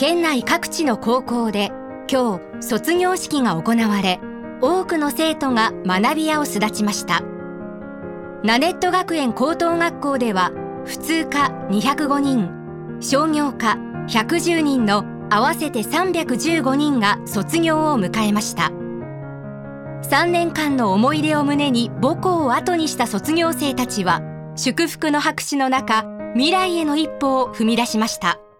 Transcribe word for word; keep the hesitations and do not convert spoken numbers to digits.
県内各地の高校で今日卒業式が行われ、多くの生徒が学び舎を巣立ちました。ナネット学園高等学校では普通科にひゃくごにん、商業科ひゃくじゅうにんの合わせてさんびゃくじゅうごにんが卒業を迎えました。さんねんかんの思い出を胸に母校を後にした卒業生たちは祝福の拍手の中、未来への一歩を踏み出しました。